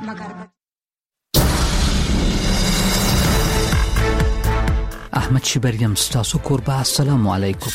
मगर احمد شبریم ستاسو کوربه. السلام علیکم.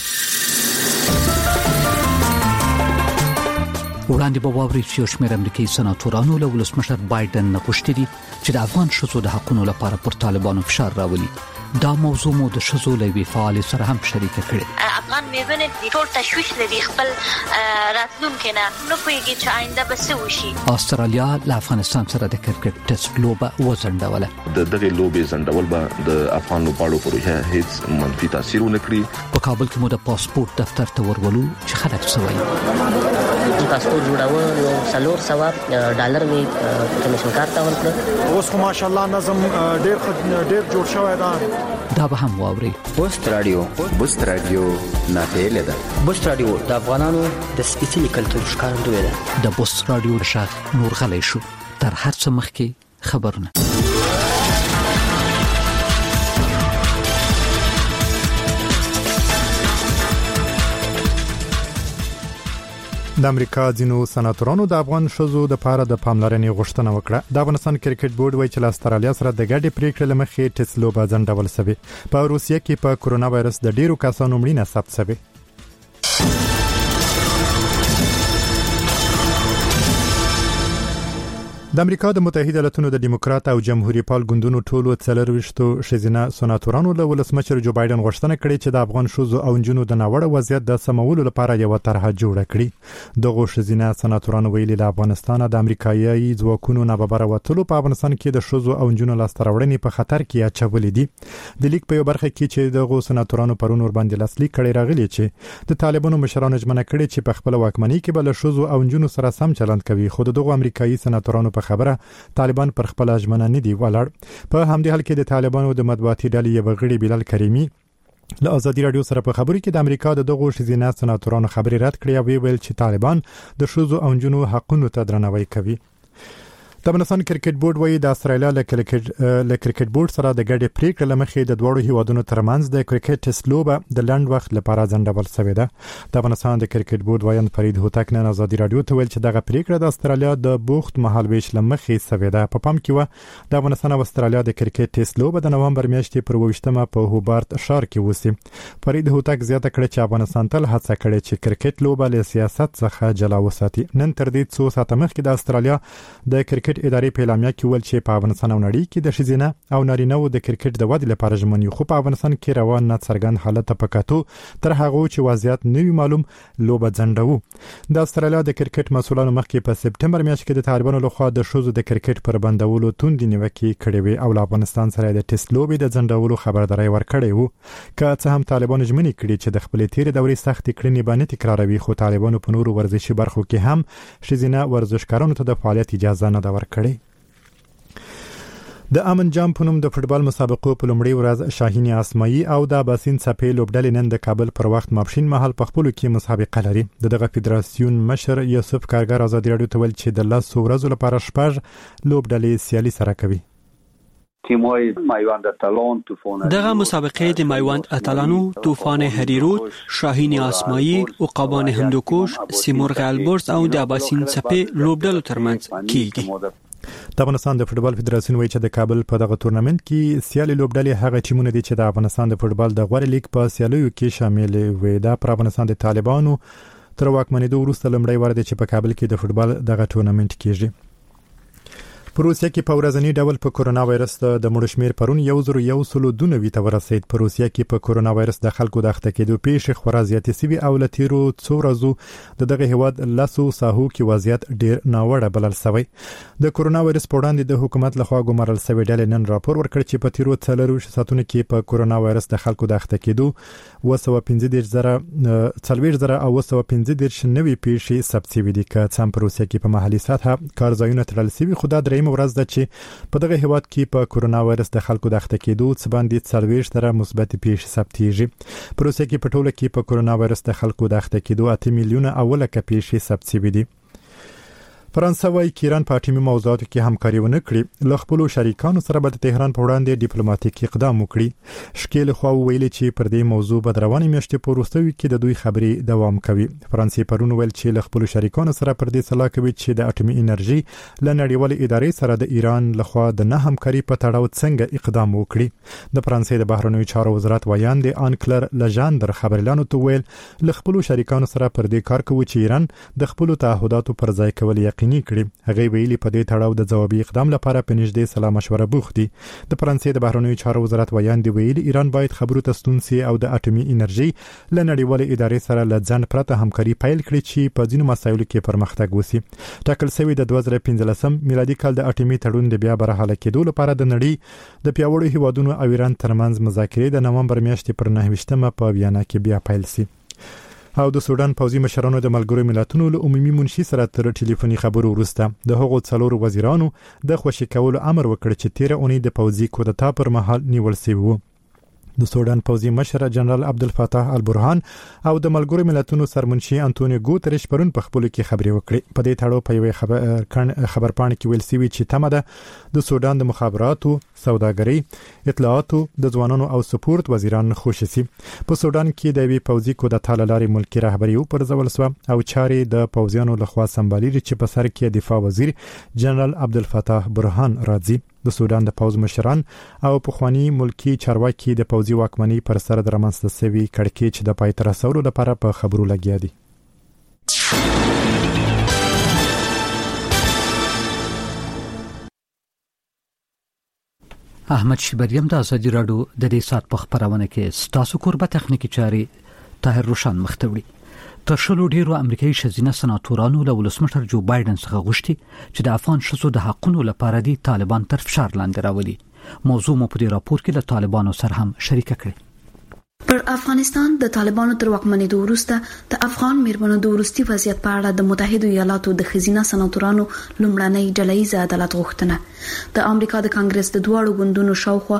وړاندې به واورئ چې یو شمېر امریکایي سناتورانو له ولسمشر بایدن نه غوښتي دي چې د افغان ښځو د حقوقو لپاره پر طالبانو فشار راولي. دا موضوع مو د ښځو له یوې فعالې سره هم شریکه کړې. افغان میرمنې د ټول تشویش لري خپل راتلونکي نه پوهېږي چې آینده به څه وشي. استرالیا له افغانستان سره د کرکټ ټیسټ لوبه وځنډوله. دغه لوبې ځنډول به د افغان لوبغاړو پر هیڅ منفي تاثیر ونه کړي. په کابل کې مو د پاسپورت دفتر ته ورولو چې خلک څه وایي. پاسپورت جوړاوه نو $400 می کمیشن کار ته ورکړ. اوس خو ماشاءالله نظم ډېر جوړ شوی دی. دا به هم واوري. بوست رادیو ناپیل ده. بوست رادیو د افغانانو د سپېڅلي کلتور ښکارندوی ده. د بوست رادیو شاخ نور غلی شو. تر هر څه مخکې خبرونه. د امریکا ځینو سناتورانو د افغان ښځو د لپاره د پاملرنې غوښتنه وکړه. د افغانستان کرکټ بورډ وایي چې له استرالیا سره د ګډې پریکړې لمخې ټیسټ لوبه ځنډول شوې. په روسیه کې په کورونا وایرس د ډیرو کسانو مړینه ثبت شوې. د امریکا د متحده ایالاتونو د دیموکرات او جمهوریت پال ګوندونو ټولو 40 شزینه سناتورانو له ولسمشر جو بایدن غوښتنه کړې چې د افغان ښځو او نجونو د ناوړه وضعیت د سمولو لپاره یو طرحه جوړه کړي. دغه شزینه سناتورانو ویلي له افغانستان د امریکایي ځواکونو ناببره وټلو په افغانستان کې د ښځو او نجونو لاستراوړنې په خطر کې اچولې دي. د لیک په یو برخه کې چې دغه سناتورانو پرون ور باندې لاسلیک کړي راغلي چې د طالبانو مشرانو ژمنه کړې چې په خپل واکمنۍ کې به له ښځو او نجونو سره سم چلند کوي. خو دغه امریکایي سناتورانو په خبره طالبان پر خپل ژمنه نه دی ولاړ. په همدې حال کې د طالبانو د مطبوعاتي ډلې یو غړي بلال کریمي له ازادي رادیو سره په خبرو کې د امریکا د دغه شزینه سناتورانو خبري رد کړې او ویل چې طالبان د ښځو او نجونو حقوقو ته درناوی کوي. د افغانستان کرکټ بورډ وایي د استرالیا له کرکټ بورډ سره د ګډې پریکړې لمخې د دوړو هیوادونو ترمنځ د کرکټ ټیسټ لوبه د لنډ وخت لپاره ځنډول شوې ده. د افغانستان د کرکټ بورډ وایي فرید هوتک نن ازادي رادیو ته ویل چې دغه پریکړه د استرالیا د بوخت مهالويش لمخې شوې ده. په پام کې و د افغانستان او استرالیا د کرکټ ټیسټ لوبه د نومبر میاشتې پر 28مه په هوبارت ښار کې وسی. فرید هوتک زیاته کړه چې افغانستان تل هڅه کړې چې کرکټ لوبه له سیاست څخه جلا وساتي. نن تر دې څو ساعته مخکې د استرالیا د کرکټ ادارې په اعلامیه کې ول چې په افغانستان او نړۍ کې د شزینه او نارینه‌و د کرکټ د ودې لپاره ژمنې خو په افغانستان کې روان نه څرګند حالت په کتو تر هغه چې وضعیت نوی معلوم لوبه ځنډو. د استرالیا د کرکټ مسولانو مخکې په سپټمبر میاشت کې د طالبانو لخوا د ښځو د کرکټ پر بندولو توندې نیوکې کړې وې او له افغانستان سره د ټیسټ لوبې د ځنډولو خبرداري ورکړې وو. که څه هم طالبانو ژمنې کړې چې د خپل تیر دورې سخت کړنې باندې تکراروي خو طالبانو په نورو ورزشي برخو کې هم شزینه ورزشکارانو ته د فعالیت اجازه نه ده ورکړې. د امن جام په نوم د فوتبال مسابقو په لومړۍ ورځ شاهین اسماعیل او د باسین څپې لوبډلې نن د کابل پر وخت ماپښین مهال په خپل کې مسابقه لري. دغه فدراسیون مشر یوسف کارګر ازادي رادیو ته ویل چې د 10 ورځو لپاره شپږ لوبډلې سیالي سره کوي. دغه مسابقه د مایوند اتلانو، طوفان هریرود، شاهین اسماعیل، عقابان هندوکش، سیمرغ البرز او د اباسین څپې لوبډلو ترمنځ کیږي. د افغانستان د فوتبال فدراسیون وایي چې د کابل په دغه تورنمنت کې سیالي لوبډلې هغه ټیمونه دي چې د افغانستان د فوتبال د غوړ لیګ په سیالیو کې شامل وي. دا پر افغانستان د طالبانو تر واکمنېدو وروسته لومړی وار دی چې په کابل کې د فوتبال دغه تورنمنت کیږي. په روسیه کې په ورځنی ډول په کورونا وایرس د مړو شمیر پرون 1192 ته ورسید. په روسیه کې په کورونا وایرس د خلکو د اخته کېدو پیښې خورا زیاتې سوي او لتیرو څو ورځو دغه هیواد لاسو ساحو کې وضعیت ډیر ناوړه بلل شوی. د کورونا وایرس په وړاندې د حکومت لخوا ګمارل شوی ډلې نن راپور ورکړ چې په تیرو 40 ساعتونو کې په کورونا وایرس د خلکو د اخته کېدو 215,000 نوې پیښې ثبت شوې دي. که څم په روسیه کې په محلي سطحه کارځایونه تړل شوي خو دا درېیم ورځ ده چې په دغه هیواد کې په کورونا وایرس د خلکو د اخته کېدو څخه باندې 40 مثبت پیښې ثبتېږي. په روسیه کې په ټوله کې په کورونا وایرس د خلکو د اخته کېدو 8 میلیونه اوله پیښې ثبت شوې دي. فرانسه وايي چې ایران په اټومي موضوعاتو کې همکاري ونه کړي له خپل شریکانو سره به د تهران په وړاندې ډیپلوماټیک اقدام وکړي. شکیل خو ویلي چې پر دې موضوع به روانې میاشتې په وروستیو کې د دوی خبرې دوام کوي. فرانسې پرون ویل چې له خپل شریکانو سره پر دې صلاح کوي چې د اټومي انرژي له نړیوالې ادارې سره د ایران لخوا د نه همکاري په تړاو څنګه اقدام وکړي. د فرانسې د بهرنیو چارو وزارت ویان د آنکلر لژاندر خبرلانو ته ویل له خپل شریکانو سره پر دې کار کوي چې ایران د خپل تعهداتو پر ځای کول یقیني کړي. هغه ویلي په دې تړاو د ځوابي اقدام لپاره په نږدې سلا مشوره بوخت دي. د فرانسې د بهرنیو چارو وزارت ویان دی ویلي ایران باید خبرو ته ستون سي او د اټومي انرژي له نړیوالې ادارې سره له ځان پرته همکاري پیل کړي چې په ځینو مسایلو کې پرمختګ وسی. ټاکل شوی د 2015 میلادي کال د اټومي تړون د بیا برحاله کېدو لپاره د نړۍ د پیاوړو هیوادونو او ایران ترمنځ مذاکرې د نومبر میاشتې پر 9 په ویانا کې بیا پیل سي. او د سودان پوځي مشرانو د ملګرو ملتونو له عمومي منشي سره تر ټلیفوني خبرو وروسته د هغو څلورو وزیرانو د خوشی کولو امر وکړ چې 13 اونۍ د پوځي کودتا پر مهال نیول شوی وو. د سودان پوځي مشر جنرال عبدالفتاح البرهان او د ملګرو ملتونو سرمنشي انټونیو ګوتریش پرون په خپل کې خبرې وکړې. په دې تړاو په یوه خبرپاڼه کې ویل شوی چې تمه ده د سودان د مخابراتو، سوداګرۍ، اطلاعاتو، د ځوانانو او سپورت وزیران خوشي سي. په سودان کې د وی پوځي کودتا لارې ملکی رهبری پر ځول سو او چارې د پوځیانو لخوا سمبالېږي چې په سر کې دفاع وزیر جنرال عبدالفتاح برهان راځي. د سودان د پوځ مشران او پخوانی ملکی چارواکي د پوځي واکمنۍ پر سر د رامنځته شوی کړکېچ د پای تر رسولو لپاره په خبرو لګیا دي. احمد شبریم د ازادي راډیو د دې سات په خبرونه کې ستاسو کوربه تخنیکی چاري طاهر روشن مختوړي. تر شلو ډیرو امریکایي شزینه سناتورانو له ولسمشر جو بایدن څخه غوښتي چې د افغان شذو د حقوقو لپاره دي طالبان تر فشار لاندې راولي. موضوع مو په دې راپور کې له طالبانو سره هم شریک کړي. پر افغانستان د طالبانو تر واکمنۍ وروسته د افغان میرمنو د ورستي وضعیت په اړه د متحده ایالاتو د خزینه سناتورانو لومړنۍ ډله‌ییزه عدالت غوښتنه د امریکا د کانګرس د دوړو غوندونو شاوخوا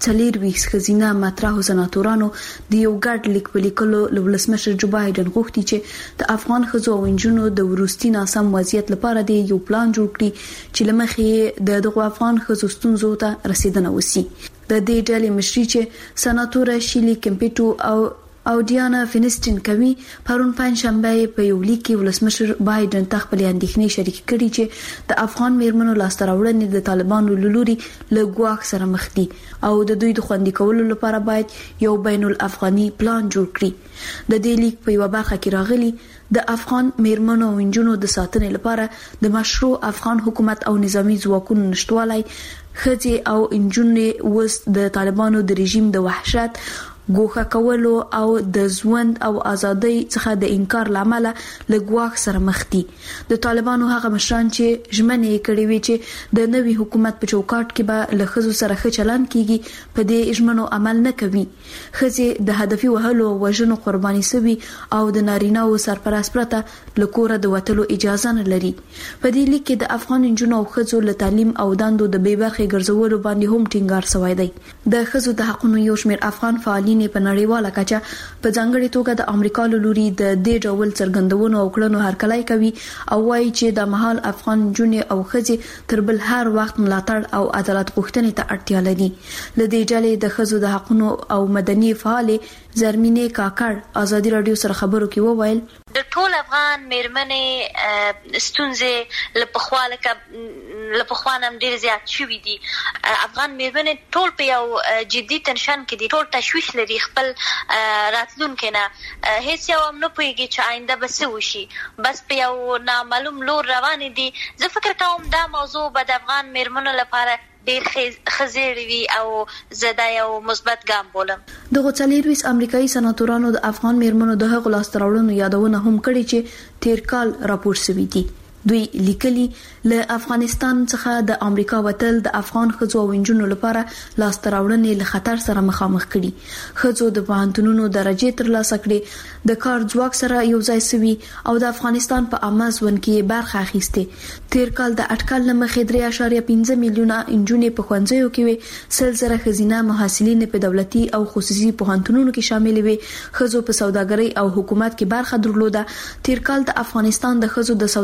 40 خزینه مطرحو سناتورانو د یو ګډ لیک په لیکلو ولسمشر جو بایدن غوښتي چې د افغان خزو او انجونو د ورستي ناسم وضعیت لپاره د یو پلان جوړ کړي چې لمخې د دغه افغان خزو ستونزو ته رسیدنه وسی. د دې ډلې مشري چې سناتور شیلی کمپټو او ډیانا فینستین کوي پرون پنځشنبه په یو لیک کې ولسمشر بایدن خپل اندېښنې شریک کړي چې د افغان میرمنو لاسته راوړنې د طالبانو لوري له ګواښ سره مخ دي او د دوی د خوندي کولو لپاره باید یو بین الافغاني پلان جوړ کړي. د دې لیک په یو برخه کې راغلي د افغان میرمنو او انجونو د ساتنې لپاره د مشروع افغان حکومت او نظامی ځواکونو نشټوالای خځې او انجونې وس د طالبانو د رژیم د وحشت ګوښه کولو او د ژوند او ازادۍ څخه د انکار لامل له ګواښ سره مخ دي. د طالبانو هغه مشران چې ژمنې کړې وي چې د نوي حکومت په چوکاټ کې به له خزو سره ښه چلند کیږي په دې ژمنو عمل نه کوي. خځې د هدفي وهلو او وژنو قرباني شوي او د نارینه‌و سرپرست پرته له کوره د وتلو اجازه نه لري. په دې لیک کې د افغان انجونو او خزو له تعلیم او دندو د بې برخې ګرځولو باندې هم ټینګار شوی دی. د خزو د حقوقو یو شمېر افغان فعالین په نړیواله کچه په ځانګړي توګه د امریکا لوري د دې ډول څرګندونو او کړنو هرکلی کوي او وایي چې د مهال افغان جنې او خځې تر بل هر وخت ملاتړ او عدالت غوښتنې ته اړتیا لري. لدې ډلې د خځو د حقوقو او مدني فعالې زرمینې کاکړ ازادي رادیو سره خبرو کې وویل د ټول افغان میرمنې ستونزې لپخوانم ډیر زیات شوې دي. افغان میرمنې ټول په یو جدي تنشن کې دي، ټول تشویش لري خپل راتلونکي نه. هیڅ یو هم نه پوهیږي چې آینده به څه وشي، بس په یو نامعلوم لور روان دي. زه فکر کوم دا موضوع به د افغان میرمنو لپاره ډیر خزیر وی او زدا یو مثبت ګام بولم. د غوڅلیرویس امریکایي سناتورانو د افغان میرمنو د هغو لاسته راوړنو یادونه هم کړې چې تیر کال راپور شوی دي. دوی لیکلي له افغانستان څخه د امریکا وتل د افغان خځو او انجونو لپاره لاسته راوړنې له خطر سره مخامخ کړي. خځو د پوهنتونونو درجه ترلاسه کړې، د کار ځواک سره یو ځای سوي او د افغانستان په عامه ژوند کې برخه اخیسته. تیر کال د اټکل لمخې 3.5 میلیونه انجونې په ښوونځیو کې وي، 100,000 ښځینه محصلین په دولتي او خصوصي پوهنتونونو کې شامل وي. خځو په سوداګرۍ او حکومت کې برخه درلوده. تیر کال د افغانستان د خځو د سوداګرۍ او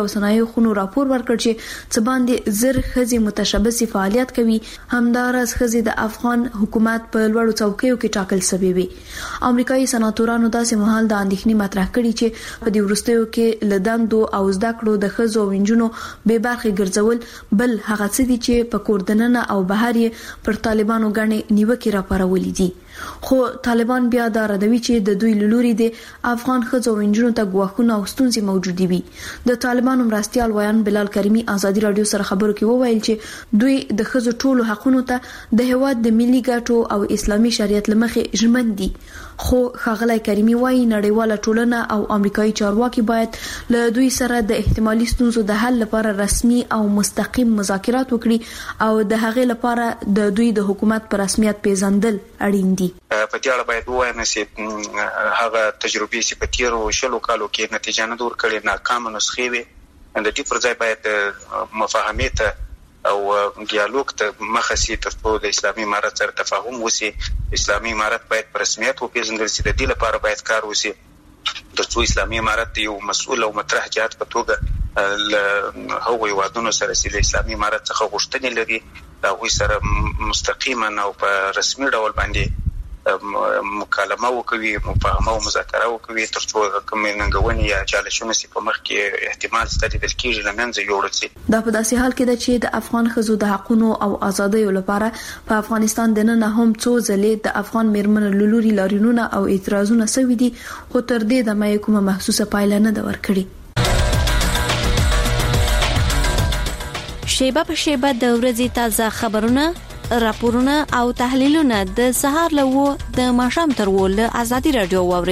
او صنایعو خونو راپور ورکړ چې څه باندې زر خزي متشبثي فعالیت کوي. همدارس خزي د افغان حکومت په لوړو څوکیو کې ټاکل شوی وي. امریکایي سناتورانو داسې مهال د اندېښنې مطرح کړي چې په دې وروستیو کې لدندو او زده کړو د خزو او انجونو به برخه ګرځول بل هغه څه دي چې په کوردننه او بهر یې پر طالبانو غنې نیوکې راپارولې دي. خو طالبان بیا دا ردوي چې د دوی لوري د افغان خزو او انجونو ته غواخونه او ستونزې موجود دي. د طالبانو مرستيال ویان بلال کریمی ازادي رادیو سره خبرو کې وویل چې دوی د خزو ټولو حقونو ته د هواد د ملي ګټو او اسلامي شریعت لمخې ژمن دي. خو ښاغلی کریمی وايي نړیواله ټولنه او امریکایي چارواکي باید له دوی سره د احتمالي ستونزو د حل لپاره رسمي او مستقیم مذاکرات وکړي او د هغې لپاره د دوی د حکومت پر رسمیت پیژندل اړین دي. په دې اړه باید ووایم چې هغه تجربې چې په تیرو شلو کالو کې نتیجه نه ورکړې ناکامه نسخې وي. د دې پر ځای باید مفاهمې ته او ډیالوګ ته مخه سي ترڅو د اسلامي امارت سره تفاهم وشي. اسلامي امارت باید په رسمیت وپیژندل شي. د دې لپاره باید کار وشي ترڅو اسلامي امارت یو مسؤل او مطرح جهات په توګه له هغوی وادونو سره چې د اسلامي امارت څخه غوښتنې لري دا هغوی سره مستقیما او په رسمي ډول باندې مکالمه وکوي، مفاهمه او مذاکره وکوي ترڅو کوم ننګونې یا چالشونه چې په مخ کې احتمال ستاسو د کیږي لمنځه یوړل شي. دا په داسې حال کې ده چې د افغان خزو د حقونو او ازادیو لپاره په افغانستان د نن هم څو ځلې د افغان میرمنو لوري لارینونه او اعتراضونه سوي دي خو تر دې د مې کومه محسوسه پایله نه ده ورکړې. شیبه په شیبه د ورځې تازه خبرونه، راپورونه او تحلیلونه د سهار لوو د ماښام تر ول ازادي رادیو ووري.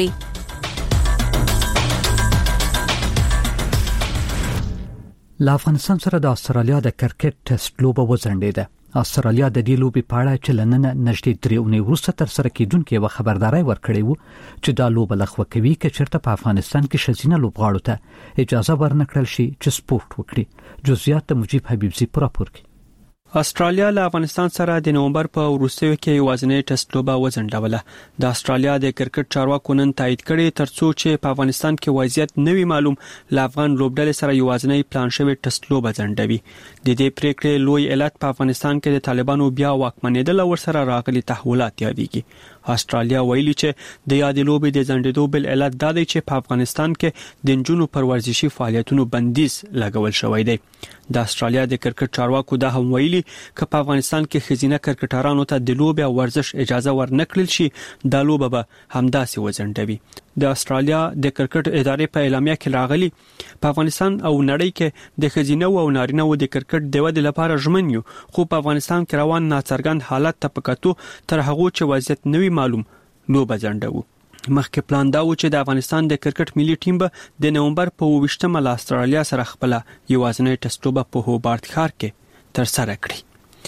له افغانستان سره د استرالیا د کرکټ ټیسټ لوبه وځنډیده. استرالیا د دې لوبې په اړه چې لننه نږدې 3 اونۍ وروسته تر سره کېدونکې و خبرداري ورکړې وو چې دا لوبه لغوه کوي چې چیرته په افغانستان کې شزینه لوبغاړو ته اجازه ورنکړل شي چې سپورت وکړي. جزئیات د مجيب حبیبزي پر راپور کې. استرالیا له افغانستان سره د نومبر په وروستیو کې یوازینی ټیسټ لوبه وځنډوله. د استرالیا د کرکټ چارواکو نن تایید کړي ترڅو چې په افغانستان کې وضعیت نوي معلوم له افغان لوبډلې سره یوازینی پلان شوی ټیسټ لوبه ځنډوي. د دې پریکړې لوی علت په افغانستان کې د طالبانو بیا واکمنېدل او سره راغلي تحولات یادېږي. استرالیا ویلي چې د یاد لوبې د ځنډېدو بل علت دا دی چې په افغانستان کې د جنونو پر ورزشي فعالیتونو بندیز لګول شوی دی. د استرالیا د کرکټ چارواکو دا هم ویلي چې په افغانستان کې خزینه کرکټرانو ته د لوبې او ورزش اجازه ورنکړل شي دا لوبه به همداسې وځنډوي. د استرالیا د کرکټ ادارې په اعلامیه کې راغلي په افغانستان او نړۍ کې د خزینه او نارینه د کرکټ د ودې لپاره ژمن یو، خو په افغانستان کې روان ناڅرګند حالت ته پکاتو تر هغه چې وضعیت نوي معلوم لوبه ځنډوي. مخکې پلان دا و چې د افغانستان د کرکټ ملي ټیم به د نومبر په 28مه له استرالیا سره خپل یوازینی ټیسټ لوبه په هوبارت ښار کې تر سره کړي.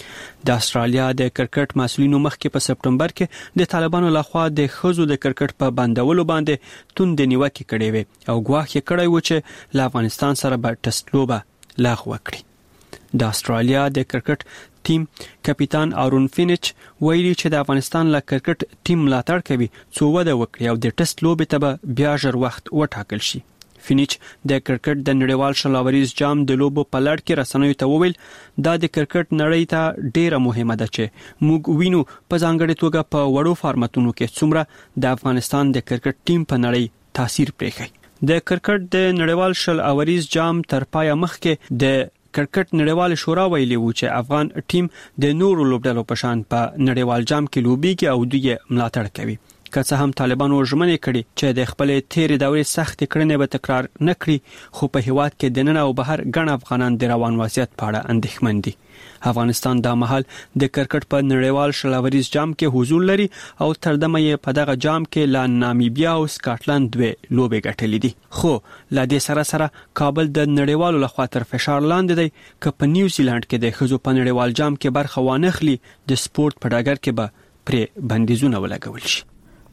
د استرالیا د کرکټ مسؤلینو مخکې په سپټمبر کې د طالبانو لخوا د خزو د کرکټ په بندولو باندې توند نیوکه کړې وې او ګواښ یې کړی و چې له افغانستان سره به ټیسټ لوبه لغوه کړي. د استرالیا د کرکټ ټیم کپټان آرون فینچ ویلي چې د افغانستان له کرکټ ټیم ملاتړ کوي څو وده وکړي او د ټیسټ لوبې ته به بیا ژر وخت وټاکل شي. فینچ د کرکټ د نړیوال شلاوریز جام د لوبو په لړ کې رسنیو ته وویل دا د کرکټ نړۍ ته ډیره مهمه ده چې موږ وینو په ځانګړي توګه په وړو فارمټونو کې څومره د افغانستان د کرکټ ټیم په نړۍ تاثیر پرېږي. د کرکټ د نړیوال شلاوریز جام تر پای مخکې د کرکټ نړیوال شورا ویلي و چې افغان ټیم د نورو لوبډلو په شان په نړیوال جام کې لوبيږي او دوی ملاتړ کوي. که څه هم طالبانو ژمنې کړي چې د خپل تیرې دورې سخت کړنې به تکرار نه کړي، خو په هیواد کې د نن او بهر ګڼ افغانان د روان وضعیت په اړه اندېښمن دي. افغانستان د مهال د کرکټ په نړیوال شلاوریز جام کې حضور لري او تر دمه یې په دغه جام کې لا نامیبیا او سکاټلند دوه لوبې ګټلې دي. خو لا دې سره کابل د نړیوالو لخوا تر فشار لاندې دی چې په نیوزیلند کې د خزو په نړیوال جام کې برخه وانخلي د سپورت په ډګر کې به پرې بندیزونه ولګول شي.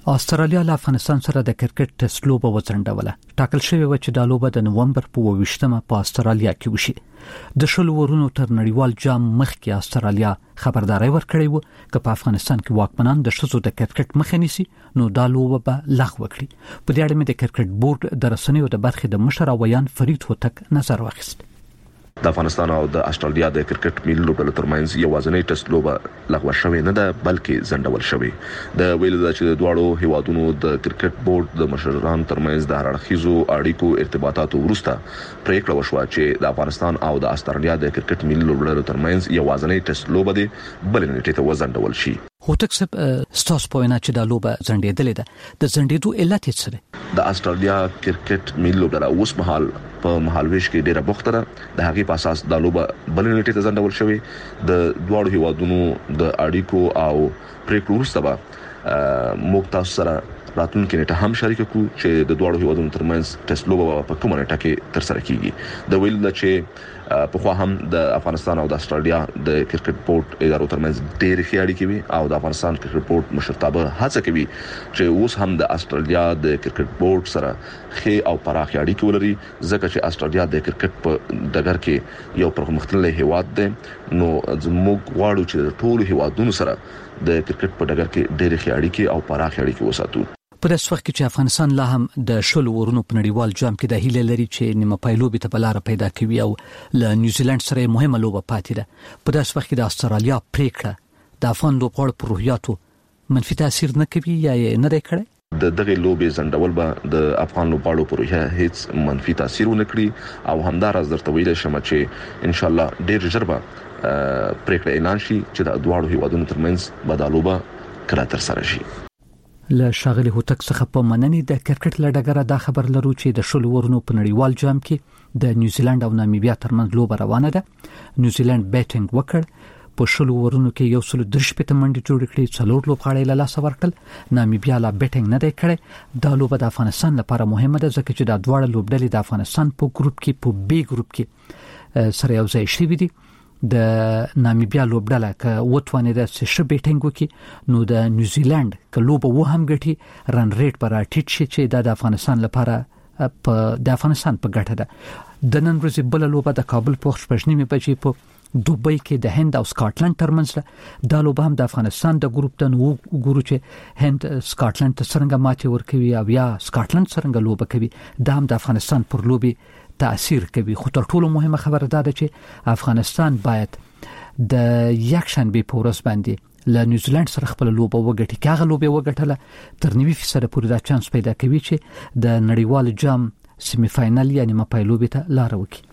استرالیا له افغانستان سره د کرکټ ټیسټ لوبه وڅنډوله. ټاکل شوی و چې دا لوبه د نومبر په 28مه په استرالیا کې وشي. د شلو ورونو تر نړیوال جام مخکې استرالیا خبرداري ورکړې و چې په افغانستان کې واکمنان د شذو د کرکټ مخه نیسي نو دا لوبه به لغوه کړي. په دې اړه مې د کرکټ بورډ د رسنیو د برخې د مشر ویان فرید هوتک نظر واخیست. د افغانستان او د استرالیا د کرکټ ملي لوبډلو ترمنځ یوازینی ټیسټ لوبه لغوه شوې نه ده بلکې ځنډول شوې. د ویل د چې د دواړو هیوادونو د کرکټ بورډ د مشرانو ترمنځ د هرړخیزو اړیکو ارتباطاتو وروسته پریکړه وشوه چې د افغانستان او د استرالیا د کرکټ ملي لوبډلو ترمنځ یوازینی ټیسټ لوبه ده بل نه ټیټه وځنډول شي. هوتک صاحب ستاسو په وینا چې دا لوبه ځنډېدلې ده د ځنډېدو علت څه دی؟ د استرالیا کرکټ ملي لوبډله اوس مهال په مهالويش کې ډیره بوخته ده. د هغې په اساس دا لوبه بل نه ټیټه ځنډول شوې. د دواړو هیوادونو د اړیکو او پریکړو وروسته به موږ تاسو سره راتلونکي نیټه هم شریک کوو چې د دواړو هیوادونو ترمنځ ټیسټ لوبه په کومه نیټه کې تر سره کیږي. د ویل چې په خو هم د افغانستان او د استرالیا د کرکټ بورډ ادارو ترمنځ ډېر ښې اړیکې وي او د افغانستان کرکټ بورډ مشرتابه هڅه کوي چې اوس هم د استرالیا د کرکټ بورډ سره ښې او پراخ اړیکې ولري ځکه چې استرالیا د کرکټ په ډګر کې یو پرمختللی هیواد دی. نو موږ غواړو چې د ټولو هیوادونو سره د کرکټ په ډګر کې ډېر ښې اړیکې او پراخ اړیکې وساتو. په داسې وخت کې چې افغانستان لا هم د شلو ورونو په نړیوال جام کې د هیله لري چې نیمه پایلوبي ته بلاره پیدا کوي او له نیوزیلند سره مهمه لوبه پاتې ده. په داسې وخت کې د استرالیا پریکړه د افغان لوبغاړو پر روحیاتو منفي تاثیر نه کوي یا نه دی کړی؟ د دغه لوبې ځنډول به د افغان لوبغاړو پر روحیه هیڅ منفي تاثیر ونه کړي او همدارس درته ویل شم چې ان شاء الله ډېر ژر به پریکړه اعلان شي چې د دواړو هیوادونو ترمنځ به دا لوبه کله تر سره شي. له شاغلي هوتک څخه په مننې د کرکټ لړګره دا خبر لرو چې د شلو ورونو په نړیوال جام کې د نیوزیلند او نامیبیا ترمنځ لوبه روانه ده. نیوزیلند بیټینګ وکړ، په شلو ورونو کې 130 منډې جوړ کړې، 4 لوبغاړي له لاسه ورکړل. نامیبیا لا بیټینګ نه دی کړی. دا لوبه د افغانستان لپاره مهمه ده ځکه چې دا دواړه لوبډلې د افغانستان په ګروپ کې په بي ګروپ کې سره یو ځای شوي دي. د نامیبیا لوبډله که وټوانه د څه بیټینګ وکي نو د نیوزیلند که لوبه و هم ګټي رن ریټ پر اټیټ شي چې د افغانستان لپاره په ګټه ده. د نن ورځې بل لوبه د کابل په 8:30 بجې په دوبۍ کې د هند او سکاټلند ترمنځ ده. دا لوبه هم د افغانستان د ګروپ ته نو ګورو چې هند سکاټلند ته څنګه ماتې ورکوي او یا سکاټلند څنګه لوبه کوي. دا هم د افغانستان پر لوبي تاثیر کوي. خو تر ټولو مهمه خبره ده چې افغانستان باید د یکشنبه په ورځ باندې له نیوزیلند سره خپل لوبه وګټي. کاغه لوبه وګټله تر 90% پورې دا چانس پیدا کوي چې د نړیوال جام سیمی فائنل یعنی مپایلوبه ته لار وکړي.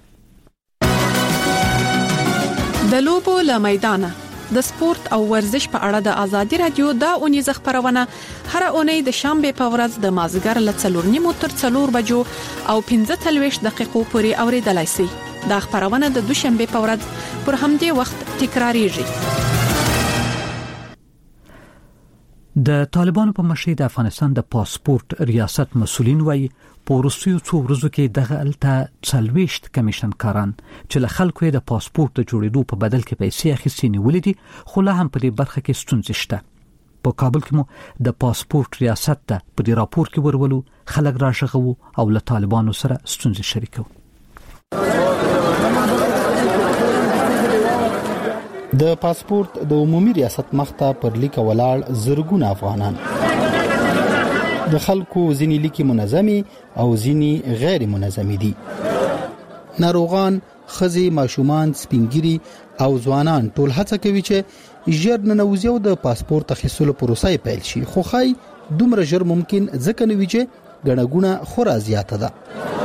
د لوبو له میدانه د سپورت او ورزش په اړه د ازادي رادیو دا اونیزه خبرونه هر اونۍ د شنبه په ورځ د مازیګر له 4:30 تر 4 بجو او 15 دقیقو پورې اوریدلای شئ. دا خبرونه د دوشنبه په ورځ پر همدې وخت تکراریږي. د طالبانو په مشرۍ د افغانستان د پاسپورت ریاست مسولین وایي په وروستیو څو ورځو کې دغه الته 40 کمیشن کاران چې له خلکو د پاسپورت د جوړېدو په بدل کې پیسې اخیستې نیولې دي، خو لا هم په دې برخه کې ستونزې شته. په کابل کې مو د پاسپورت ریاست ته په دې راپور کې ورولو خلک راغغو او له طالبانو سره ستونزې شریکو. د پاسپورت د عمومي ریاست مخته پر لیک ولاړ زرګونه افغانان د خلکو ځینی لیکي منظمي او ځینی غیر منظمي دي. ناروغان، خزي، ماشومان، سپینګيري او ځوانان ټول هڅه کوي چې ژر ننوځي او د پاسپورت اخیستلو پروسه پیل شي، خو خای دومره ژر ممکن ځکه نوي چې غړغونه خورا زیاته ده.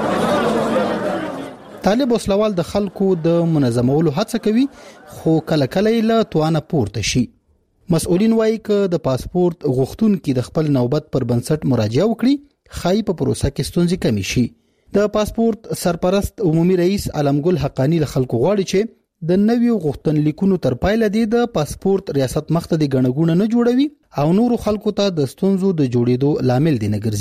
طالب وسلوال د خلکو د منظمولو هڅه کوي، خو کله کله له توانه پورته شي. مسؤلین وایي چې د پاسپورت غوښتونکو د خپل نوبت پر بنسټ مراجعه وکړي، خای په پروسه کې ستونزې کمی شي. د پاسپورت سرپرست عمومي رئیس علمګل حقانی له خلکو غواړي چې د نویو غوښتنلیکونو تر پایله د پاسپورت ریاست مخته د غنغونه نه جوړوي او نورو خلکو ته د ستونزو د جوړېدو لامل دی نه ګرځي.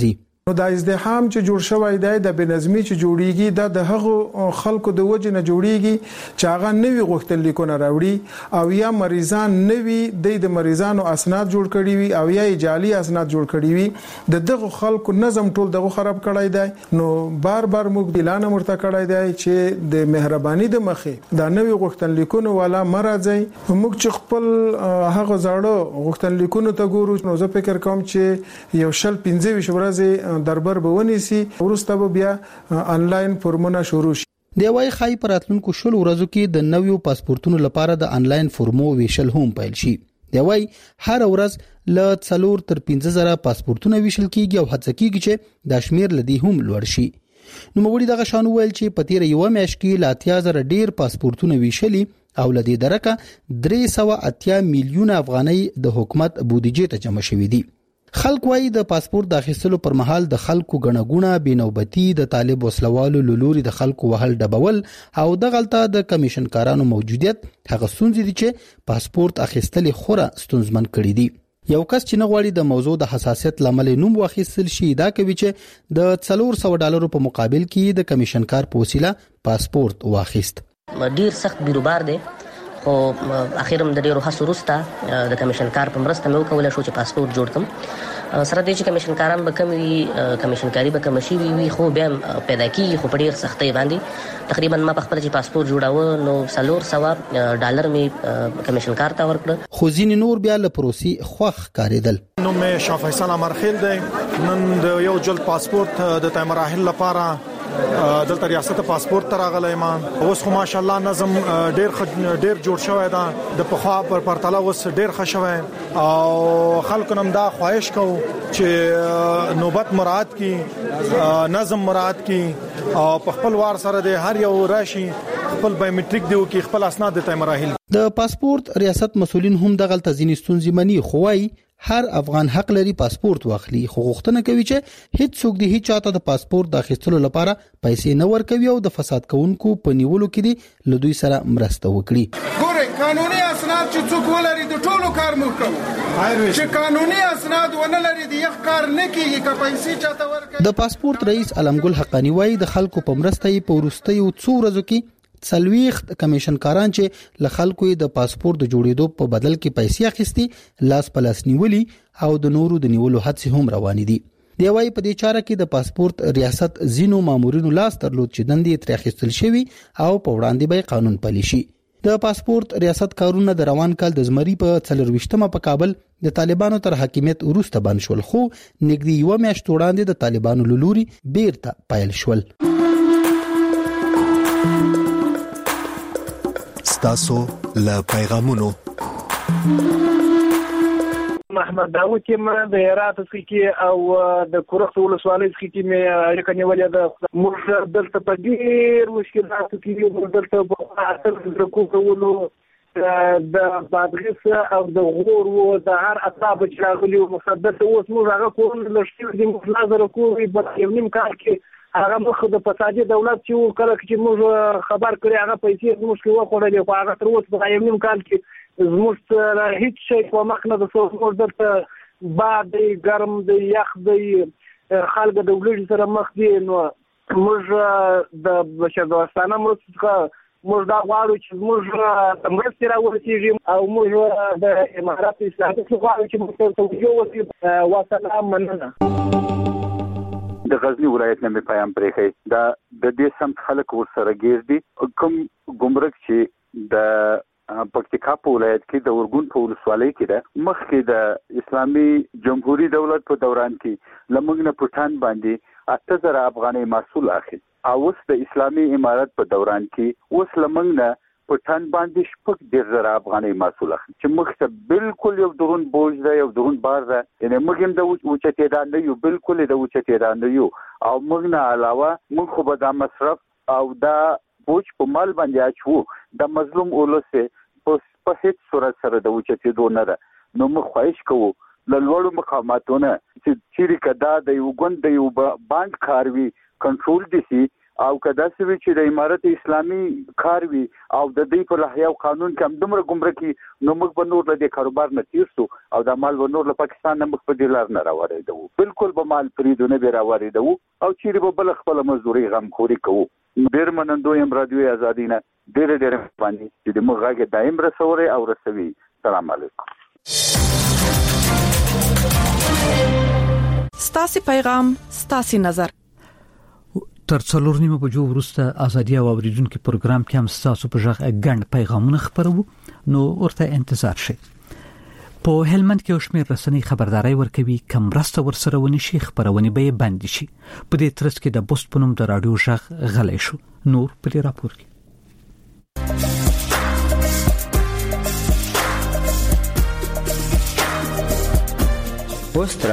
نو دا ازدحام چې جوړ شوی دی د بنظمي چې جوړیږي د هغو خلکو د وجه نه جوړیږي چې هغه نوي غوښتنلیکونه راوړي او یا مریضان نوي د مریضانو اسناد جوړ کړي وي او یا جعلي اسناد جوړ کړي وي د دغه خلکو نظم ټول دغه خراب کړی دی. نو بار موږ اعلان مرته کړی دی چې د مهرباني د مخې دا نوي غوښتنلیکونه والا مرزي موږ چې خپل هغه زړه غوښتنلیکونه ته ګورو. نو زه فکر کوم چې یو 15 ورځې دربر به ونیسي ورسته به بیا انلاین فورمونه شروع شي. دی وايي خای پراتلونکو شل ورځو کې د نویو پاسپورتونو لپاره د انلاین فورمو ویشل هم پیل شي. دی وايي هر ورځ ل 4 تر 15000 پاسپورتونه ویشل کیږي او هڅه کیږي چې د شمیر لدی هم لوړ شي. نو موري دغه شان ویل چې په تیر یو میاشت کې ل 8000 ډیر پاسپورتونه ویشلي او لدی درکه 380 میلیون افغانۍ د حکومت بودیجې ته جمع شوې دي. خلک وايي د پاسپورت د اخیستلو پر مهال د خلکو غنغونه بنوبتی د طالب وسلوالو لوري د خلکو وهل ډبول او د غلطه د کمیشنکارانو موجودیت هغه ستونزې دي چې پاسپورت اخیستل خوره ستونزمن کړي دي. یو کس چې نغواړي د موضوع د حساسیت لامل نوم واخیستل شي دا کوي چې د $400 په مقابل کې د کمیشنکار په وسیله پاسپورت واخیست. ډیر سخت بیروبار دی خو اخیرم د ډیرو هڅو وروسته د کمیشنکار په مرسته مې وکولای شو چې پاسپورت جوړ کړم. سره دې چې کمیشنکاران به کم وي کمیشنکاری به کم شي وي خو بیا پیدا کیږي خو په ډیر سختۍ باندې تقریبا ما په خپل چې پاسپورت جوړاوه نو $400 مې کمیشنکار ته ورکړ. خو ځینې نور بیا له پروسې خوښ کاریدل. نو مې شاه فیصل امرخیل دی نن د یو جلد پاسپورت د تای مراحل لپاره دلته ریاست پاسپورت تر غلې ما اوس خو ماشاءالله نظم ډیر جوړ شوی دا د پخوا پر پرتله اوس ډیر ښه شوی او خلکو نم دا خواهش کو چې نوبت مراعات کی نظم مراعات کی او په خپل وار سره د هر یو راشي خپل بایومټریک دیو کی خپل اسناد د تای مراحل. د پاسپورت ریاست مسولین هم د غلطه ځینې ستونزې مني خو وايي هر افغان حق لري پاسپورت واخلي خو غوښتنه کوي چې هیڅ څوک د هیڅ چاته د پاسپورت د اخیستلو لپاره پیسې نه ورکوي او د فساد کوونکو په نیولو کې دي له دوی سره مرسته وکړي. ګوره قانوني اسناد چې څوک ولري د ټولو کار مو کوي چې قانوني اسناد ونه لري د یو کار نه کیږي که پیسې چاته ورکوي. د پاسپورت رئیس علمګل حقانی وايي د خلکو په مرسته یې په ورستیو 2 ورځو کې 40 کمیشنکاران چې له خلکو د پاسپورت د جوړېدو په بدل کې پیسې اخیستي لاس پلاس نیولي او د نورو د نیولو هڅې هم روانې دي. دی وايي په دې چاره کې د پاسپورت ریاست زینو مامورینو لاس درلود چې دندې تر اخیستل شوی او په وړاندې به قانون پلي شي. د پاسپورت ریاست کارونه د روان کال د زمری په 24مه په کابل د طالبانو تر حاکمیت وروسته بند شول خو نږدې یو میاشت وړاندې د طالبانو لوري بیرته پایل شول. تاسو له پیغامونو محمد داوود چې د هرات څخه او د کورخ ولسوالۍ څخه مې اړیکه نیولې ده. موږ دلته په ډېر مشکلاتو کې یو دلته په اصل د کوولو د بادغیس او د غور او د هر اصحاب چې راغلي مقدس اوس موږ هغه کول لشتي د مخلازر کوی په یو نیم کال کې هغه مخ د فسادي دولت چې کله چې موږ خبر کړی هغه پیسې موږ کې وخوړلې خو هغه تر اوسه په یو نیم کال کې موږ هیڅ شي په مخ نه د موږ درته باد ګرم دی یخ دی خلک د ولې سره مخ دي. نو موږ د بشردوستانه مرسته موږ دا غواړو چې موږ مرسته راوړو او موږ د امارات اسلامي غواړو چې موږ توجه وکړو. والسلام مننه. د غزنی ولایت نه مې پیغام پرېخی دا د دې سم خلک ورسره ګیر دي کوم ګمرک چې د پکتیکا په ولایت کې د ورګون په ولسوالۍ کې ده مخکې د اسلامي جمهوریت دولت په دوران کې لمنګ نه پټان باندې 8000 افغانۍ محصول اخیست او اوس د اسلامي امارت په دوران کې اوس لمنګ نه پټان باندې شپږ 10000 افغانۍ محصول اخلي چې مخته بالکل یو درون بوج ده یو درون بار ده یعنی موږ هم د اوچتې دا نه یو بالکل د اوچتې دا نه یو او موږ نه علاوه موږ خو به دا مصرف او دا بوج په مال باندې اچو د مظلوم اولسه په هیڅ صورت سره د اوچتې دوه نه ده. نو موږ خواهش کوو له لوړو مقاماتونو چې چیرې کدا د یو ګوند د یو بانک کاروي کنټرول دي سي او کدا سوي چې د امارت اسلامي کار وي او د دې په لایحه او قانون کې هم دومره ګمرکي نو موږ به نور د کاروبار نه تیر سو او د مال و نور له پاکستان نه موږ په دې لار نه راوړېدو بالکل به مال پریدونه به راوړېدو او چیرې به بل خپل مزدوري غمخوري کوو. ډېر منندویم رادیو آزادي نه ډېر باندې چې موږ غږ دایم رسوري او رسوي. سلام علیکم. ستاسي پیغام ستاسي نظر. تر 4 بجو وروسته ازادي او اوریدونکو پروګرام کې هم ستاسو په ژغ غند پیغامونه خبرو نو ورته انتظار شئ. په هلمند کې شمیر رسنۍ خبرداري ورکوي کم راسته ورسره ونشي خبرونه به بند شي. په دې ترڅ کې د بوست پنوم د رادیو ژغ غلې شو. نور په دې راپور کې بوست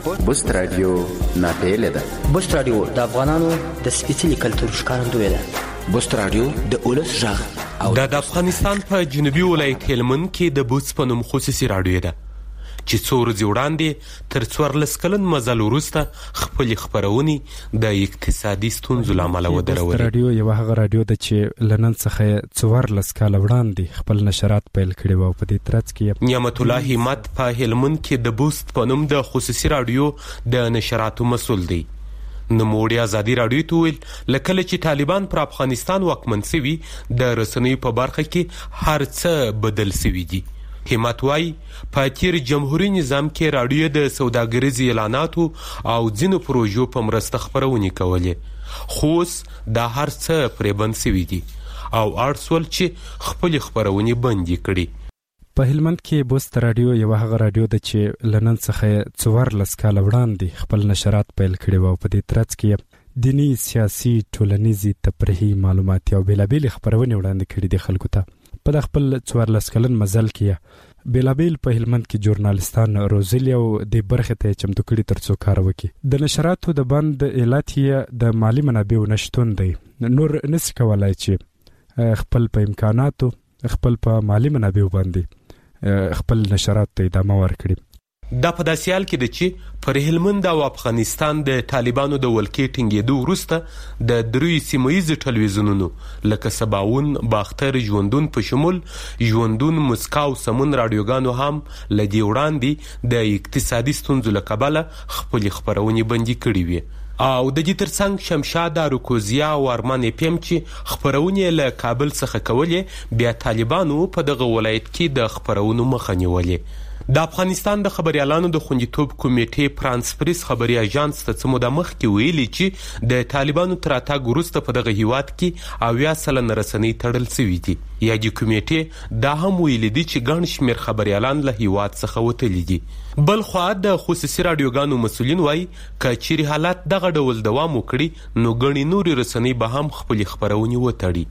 رادیو ناپیل ده. بوست رادیو د افغانانو د سپېڅلي کلتور ښکارندوی ده. بوست رادیو د اولس غږ او د افغانستان په جنوبي ولایت هلمند کې د بوست په نوم خصوصي رادیو ده چې څو ورځې وړاندې تر 14 کلن مزل وروسته خپل خبرونه د اقتصادي ستونزو لامل ودرولې. رادیو یو هغه رادیو ده چې لنن څخه 14 کال وړاندې خپل نشرات پیل کړي وو. په دې ترڅ کې نعمت الله همت په هلمند کې د بوست په نوم د خصوصي رادیو د نشراتو مسؤل دی. نوموړي ازادي رادیو ته ویل لکه چې طالبان پر افغانستان واکمن شوي د رسنیو په برخه کې هر څه بدل شوي دي. همت وايي په تیر جمهوریت نظام کې رادیو د سوداګریزي اعلاناتو او ځینو پروژو په مرسته خبرونه کولې خو دا هر څه پرې بند شوي دي او ارسول چې خپل خبرونه بند کړي. په هلمند کې بوست رادیو یو هغه رادیو ده چې لنن څخه 14 کال وړاندې خپل نشرات پیل کړي وو. په دې ترڅ کې دینی سیاسي ټولنیزي تفریحي معلوماتي او بیلابیل خبرونه وړاندې کړي دي خلکو ته. په خپل 14 کلن مزل کې بیلابیل په هلمند کې ژورنالستان روزلی او د برخه ته چمتو کړي ترڅو کار وکړي. د نشراتو د بند علت د مالی منابعو نشټون دی. نور نس کولای چې خپل په امکاناتو خپل په مالی منابعو باندې خپل نشرات ته ادامه ورکړي. دا په داسې حال کې ده چې پر هلمند او افغانستان د طالبانو د ولکې ټینګېدو وروسته د 3 سیمه‌ییزو ټلویزیونونو لکه سباون، باختر، ژوندون په شمول ژوندون، مسکا او سمون رادیوګانو هم له دې وړاندې د اقتصادي ستونزو له کبله خپلې خپرونې بندي کړې وې. او د دې ترڅنګ شمشاد، اروکوزیا او ارمان اپیم چې خبرونه له کابل څخه کولې بیا طالبانو په دغه ولایت کې د خبرونو مخه نیولې. د افغانستان د خبريالانو د خوندیتوب کمیټې فرانس پریس خبري اژانس ته څه موده مخکې ویلي چې د طالبانو تر اتګ وروسته په دغه هیواد کې 90% رسنۍ تړل شوي دي. یا د کمیټې دا هم ویلي دي چې ګڼ شمېر خبريالان له هیواد څخه وتلي دي. بل خو د خصوصي رادیوګانو مسؤلین وایي چې چیرې حالت دغه ډول دوام وکړي نو ګڼې نورې رسنۍ به هم خپل خبرونه وتړي.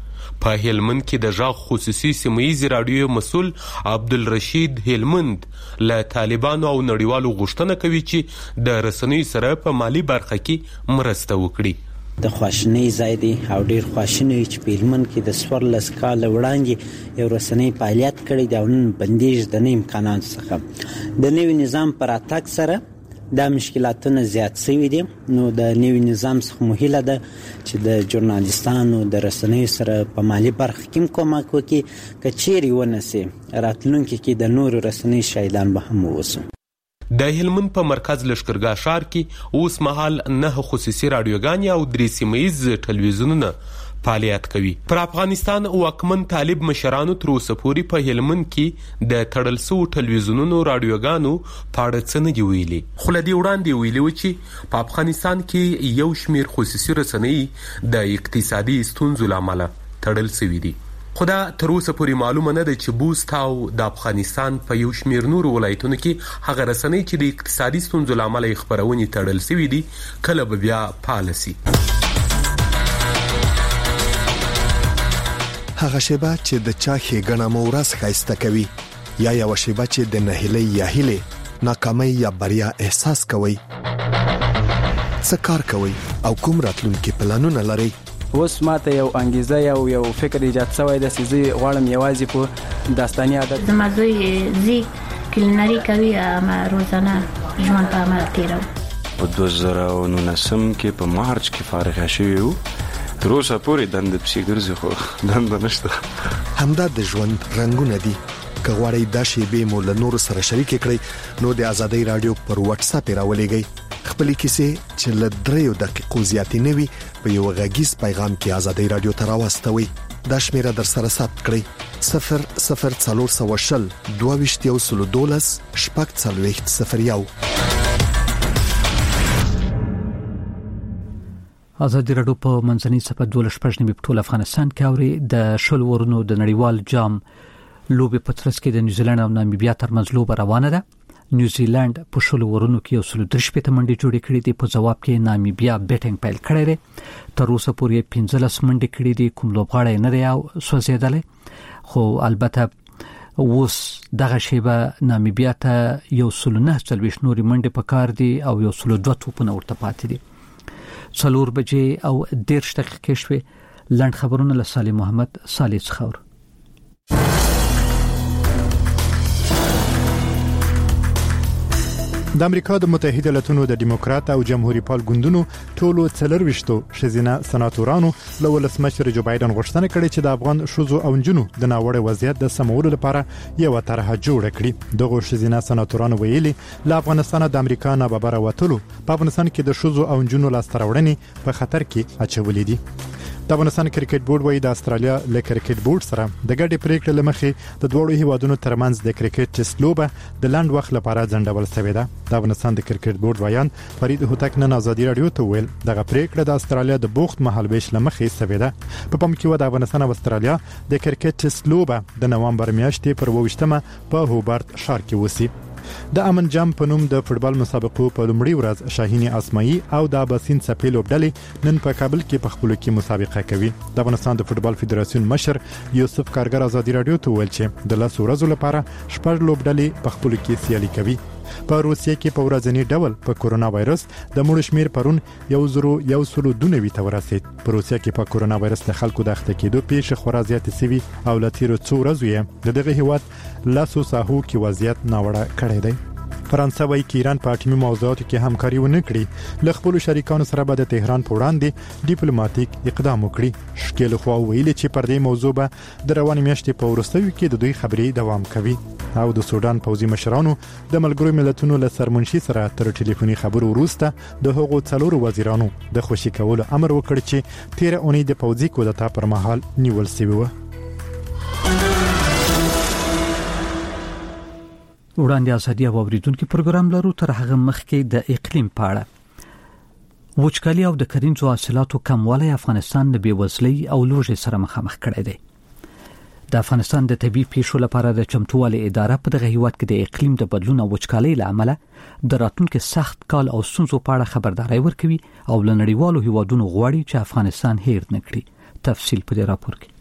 په هلمند کې د ژغ خصوصي سیمه‌ییز رادیو مسؤل عبدالرشید هلمند له طالبانو او نړیوالو غوښتنه کوي چې د رسنیو سره په مالی برخه کې مرسته وکړي. د خواشنۍ ځای دی او ډیر خواشنۍ چې په هلمند کې د 14 کال وړاندې یو رسنۍ فعالیت کړی دی او نن بندیز د نه امکاناتو څخه د نوي نظام پر اتاک سره دا مشکلاتونه زیات شوي دي. نو د نوي نظام څخه مهمه ده چې د ژورنالستانو د رسنیو سره په مالی برخه کې کومک وکړي که چیرې ونسي راتلونکي کې د نورو رسنیو شاهدان به هم ووسو. د هلمند په مرکز لشکرګاه ښار کې اوس مهال 9 خصوصي رادیوګانې او 3 سیمه‌ییز ټلویزیونونه فعالیت کوي. پر افغانستان واکمن طالب مشرانو تر اوسه پورې په هلمند کې د تړل شویو ټلویزیونونو رادیوګانو په اړه څه نه دي ویلي. خو له دې وړاندې ویلي و چې په افغانستان کې یو شمېر خصوصي رسنۍ د اقتصادي ستونزو له امله تړل شوي دي. خو دا تر اوسه پورې معلومه نه ده چې بوست او د افغانستان په یو شمېر نورو ولایتونو کې هغه رسنۍ چې د اقتصادي ستونزو له امله یې خپرونې تړل شوي دي کله به بیا فعال شي. هغه شیبه چې د چا ښېګڼه مو ورځ ښایسته کوي یا یوه شیبه چې د نهیلۍ یا هیلې ناکامۍ یا بریا احساس کوئ. څه کار کوئ او کوم راتلونکي پلانونه لرئ؟ اوس ماته یو انګیزه یو فکر ایجاد شوی دی چې زه غواړم یوازې په داستاني عادت زما زوی زی کلینري کوي اما روزانه ژوند په عمل تیرو. په 2019 کې په مارچ کې فارغ شوی و تر اوسه پورې دند پسې ګرځي خو دند نشته. همدا د ژوند رنگونه دي. که غواړئ دا شیبې مو له نورو سره شریک کړئ نو د آزادۍ رادیو پر واتس اپ راولېږئ. خپل کیسې چې له 3 دقیقو زیاتې نه وي په یو غږیز پیغام کې آزادۍ رادیو ته راوستوي. دا شمیره در سره ثبت کړئ 00420 22 012 آزادي رادیو په منځنۍ صفه 12 په ټول افغانستان کې اوري. د شل ورونو د نړیوال جام لوبې په ترڅ کې د نیوزیلند او نامیبیا ترمنځ لوبه روانه ده. نیوزیلند په شل ورونو کې یو سل درش په منډي جوړې کړې دي. په جواب کې نامیبیا بیټینګ پیل کړی دی. تر اوسه پورې 15 منډي کړې دي. کوم لوبغاړی نه دی او سوځیدل. خو البته اوس دغه شیبه نامیبیا ته یو سل نه چلويش نوري منډي په کار دي او یو سل 2 توپونه ورته پاتې دي. 4 بجې او 10 دقیقې شوي. لاند خبرونه له صالح محمد صالح څخور. د امریکا د متحده ایالاتونو د دیموکرات او جمهوریت پال ګوندونو ټولو 24 شزینه سناتورانو له ولسمشر جو بایدن غوښتنه کړې چې د افغان شوزو او جنونو د ناوړه وضعیت د سمولو لپاره یو طرحه جوړ کړي. دغه شزینه سناتورانو ویلي له افغانستان د امریکا نه ببره وټلو په افغانستان کې د شوزو او جنونو لاستراوړنې په خطر کې اچولې دي. د افغانستان کرکټ بورډ وایي د استرالیا له کرکټ بورډ سره د ګډې پریکړې لمخې د دوړو هیوادونو ترمنځ د کرکټ ټیسټ لوبه د لاند وخت لپاره ځنډول شوې ده. د افغانستان د کرکټ بورډ وایان فرید هوتک نن آزادي رادیو ته ویل دغه پریکړه د استرالیا د بوخت مهالويش لمخې شوې ده. په پام کې و د افغانستان او استرالیا د کرکټ ټیسټ لوبه د نوامبر میاشتې پر 28مه په هوبرت ښار کې وسی. د امن جام په نوم د فوتبال مسابقو په لومړي ورځ شاهینی اسماعی او د اباسین څپې لوبډلې نن په کابل کې په خپل کې مسابقه کوي. د افغانستان د فوتبال فدراسیون مشر یوسف کارګر آزادي رادیو ته ویل چې د 10 ورځې لپاره شپږ لوبډلې په خپل کې سیالي کوي. په روسیې کې په ورځنی ډول په کورونا وایرس د مړو شمیر پرون 1,192 ته ورسید. په روسیې کې په کورونا وایرس د خلکو د اخته کېدو پیښه خورا زیاتې سوي او له تیرو څو ورځې دغه هیواد لاسو ساحو کې وضعیت ناوړه کړی دی. فرانسه وايي چې ایران په اټومي موضوعاتو کې همکاري ونه کړي. له خپل شریکانو سره به د تهران په وړاندې ډیپلوماټیک اقدام وکړي. شکل خو ویلي چې پر دې موضوع به د رواني میاشتې په وروستیو کې د دوی خبرې دوام کوي. او د سودان پوځي مشرانو د ملګرو ملتونو له سرمنشي سره تر ټلیفوني خبرو وروسته د هغو څلورو وزیرانو د خوشي کولو امر وکړ چې 13 اونۍ د پوځي کودتا پر مهال نیول شوی و. وړاندې ازادي او اوریدونکو پروګرام لرو. تر هغه مخکې د اقلیم په اړه وچکالي او د کرنیزو حاصلاتو کموالی افغانستان د بیوزلۍ او لوږې سره مخامخ کړی دی. د افغانستان د طبي پیښو لپاره د چمتووالي اداره په دغه هیواد کې د اقلیم د بدلون او وچکالۍ لامل د راتلونکو سخت کال او ستونزو په اړه خبرداري ورکوي او لنړیوالو هیوادونو غواړي چې افغانستان هیر نه کړي. تفصیل په دې راپور کې.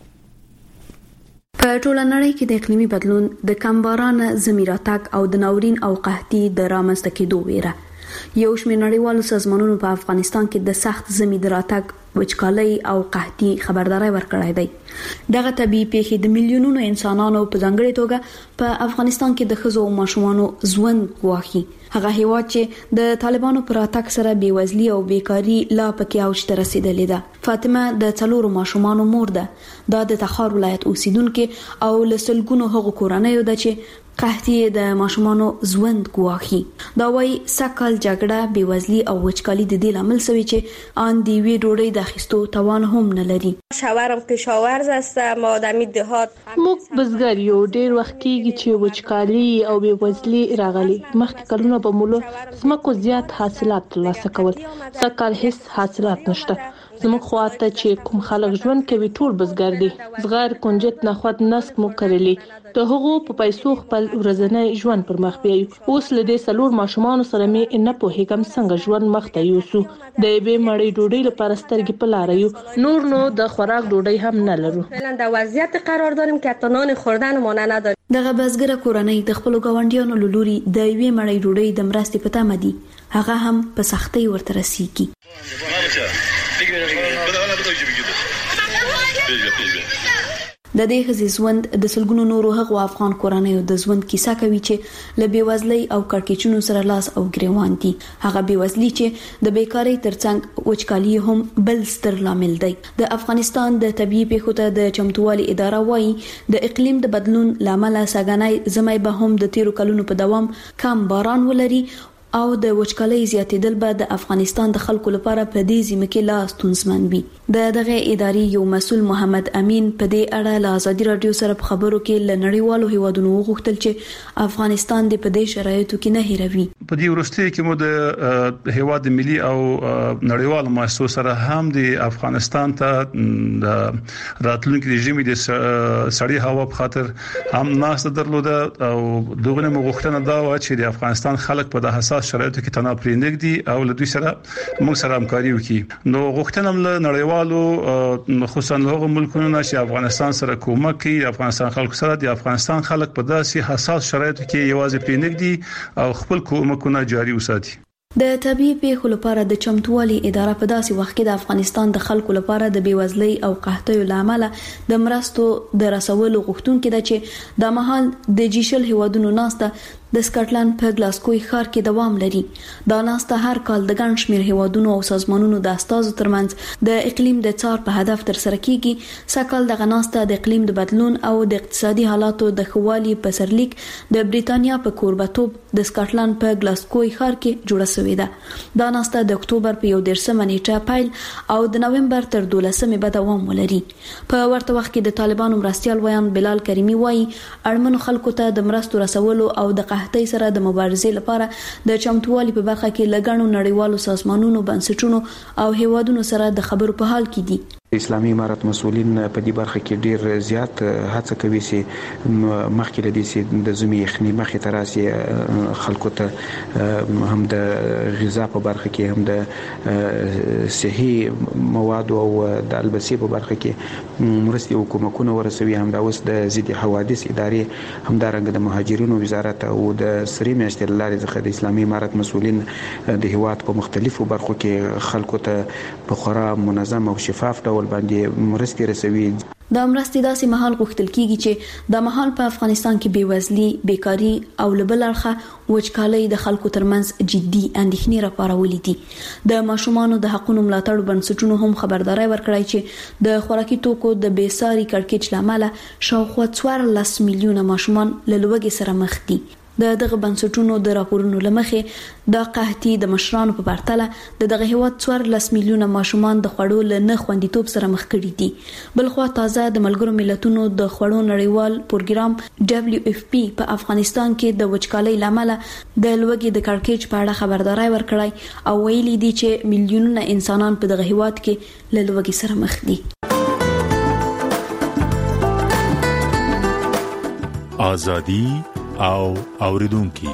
په ټوله نړۍ کې د اقلیمي بدلون د کم باران زمیراتګ او د ناورین او قحطي د رامنځته کېدو ویره یو شمېر نړیوالو سازمانونو په افغانستان کې د سخت زمیراتګ وچکالۍ او قحطي خبرداري ورکړې ده. دغه طبي پیښې د میلیونونو انسانانو په ځانګړي توګه په افغانستان کې د ښځو او ماشومانو ژوند ګواښي. هغه هیواد چې د طالبانو پر اتاک سره بیوزلي او بیکاری لا پکې اوج ته رسیدلې ده. فاطمه د 4 ماشومانو مور ده. دا د تخار ولایت اوسیدونکو او لسلګونو هغو کورنیو ده چې قحطي د ماشومانو ژوند ګواښي. دا وايي سکهال جګړه بیوزلي او وچکالي د دې لامل شوی چې آن دی وی ډوډۍ د اخیستو توان هم نه لري. شاورم کشاورز هستم آدمی دهات. موږ بزګر یو ډیر وخت کېږي چې وچکالي او بیوزلي راغلي. مخکې کلونه په مولو زمکو زیات حاصلات ترلاسه کول. سکهال هیڅ حاصلات نشته. زموږ خواته چې کوم خلک ژوند کوي ټول بزګر دي. زغر کنجد نخود نسک مو کرلی. ته هغه په پیسو خپل ورځنی ژوند پر مخ بیایو. اوس له دې 4 ماشومان سره مې نه پوهیږم څنګه ژوند مخ ته یوسو. د یوې مړۍ ډوډۍ لپاره سترګې په لار یو. نور نو د خوراک ډوډۍ هم نه لرو. فعلا د وضعیت قرار داریم که حتی نان خوردن مونږ نه داریم. دغه بزګر کورنۍ د خپل ګاونډیانو لوري د یوې مړۍ ډوډۍ د مرستې په تمه دي. هغه هم په سختۍ ورته رسیږي. د دې خزي ژوند د سلګونو نورو هغو افغان کورنیو د ژوند کیسه کوي چې له بیوزلۍ او کړکېچونو سره لاس او ګریوان دي. هغه بیوزلي چې د بیکاری ترڅنګ وچکالي هم بل ستر لامل دی. د افغانستان د طبيعي پیښو ته د چمتووالي اداره وايي د اقلیم د بدلون لامل ساګانای زمای به هم د تیرو کلونو په دوام کم باران ولري او د وچکالۍ زیاتېدل به د افغانستان د خلکو لپاره په دې ځمکه کې لا ستونزمن وي. دغه ادارې یو مسول محمد امین په دې اړه له ازادي رادیو سره په خبرو کې له نړیوالو هیوادونو وغوښتل چې افغانستان د په دې شرایطو کې نه هیروي. په دې وروستي کې مو د هیواد ملي او نړیوالو مؤسسو سره هم د افغانستان ته د راتلونکي رژیم د سړی هوا په خاطر هم ناس درلوده او دغه مغوښتنه دا و چې د افغانستان خلک په د حساس شرایطو کې تناو پرې نګدي او له دوی سره موږ سره همکاري وکړي. نو غوښتنه له نړیوالو خصوصا له ملکونو چې افغانستان سره کومک کوي، افغانستان خلکو سره د افغانستان خلک په داسې حساس شرایطو کې یوازې پرې نګدي او خپل کومکونه جاري وساتي. د طبيعي پیښو لپاره د چمتووالي اداره په داسې وخت کې د افغانستان د خلکو لپاره د بیوزلۍ او قحطۍ لامل د مرستو د رسولو غوښتونکو ده چې د مهال د جیشل هیوادونو ناسته د سکاټلند په ګلاسکوی ښار کې دوام لري. دا ناسته هر کال د ګڼ شمېر هیوادونو او سازمانونو د استازو ترمنځ د اقلیم د څار په هدف تر سره کیږي. سکهال دغه ناسته د اقلیم د بدلون او د اقتصادي حالاتو د خوالي په سرلیک د بریتانیا په کوربتوب د سکاټلند په ګلاسکوی ښار کې جوړه شوې ده. دا ناسته د اکتوبر په 11 نیټه پیل او د نومبر تر 12 به دوام ولري. په ورته وخت کې د طالبانو مرستيال ویان بلال کریمی وایي اړمنو خلکو ته د مرستو رسولو او د قحطۍ سره د مبارزې لپاره د چمتووالي په برخه کې لګڼو نړیوالو سازمانونو بنسټونو او هیوادونو سره د خبرو په حال کې دي. اسلامي امارت مسؤلین په دې برخه کې ډیر زیات هڅه کوي چې مخکې لدی چې د زمي یخني مخې تراسي خلکو ته هم د غذا په برخه کې هم د صحي مواد او د البسي په برخه کې مرستي حکومتونه ورسوي. هم د اوس د ضد حوادث ادارې هم د رنګ د مهاجرینو وزارت او د سری میاشتې لارې څخه د اسلامي امارت مسؤلین د هیواد په مختلفو برخو کې خلکو ته په خورا منظم او شفاف ډول باندې مرستي رسوي. دا مرستي داسې مهال غوښتل کیږي چې د مهال په افغانستان کې بیوزلي، بیکاری او لبل اړخه وچکالۍ د خلکو ترمنځ جدي اندېښنې راپارولې دي. د ماشومانو د حقوقو ملاتړ بنسټونو هم خبرداري ورکړای چې د خوراکي توکو د بیساري کړکېچ لامل شاوخوا 14 میلیونه ماشومان له لوږې سره مخ دي. دغه بنسټونو د راپورونو لمخې د قحطي د مشرانو په پرتله دغه هیواد 14 میلیونه ماشومان د خوړو له نه خوندیتوب سره مخ کړي دي. بلخوا تازه د ملګرو ملتونو د خوړو نړیوال پروګرام WFP په افغانستان کې د وچکالۍ لامل د لوږې د کړکېچ په اړه خبرداري ورکړای او ویلي دي چې میلیونونه انسانان په دغه هیواد کې له لوږې سره مخ دي. ازادي او اوریدونکو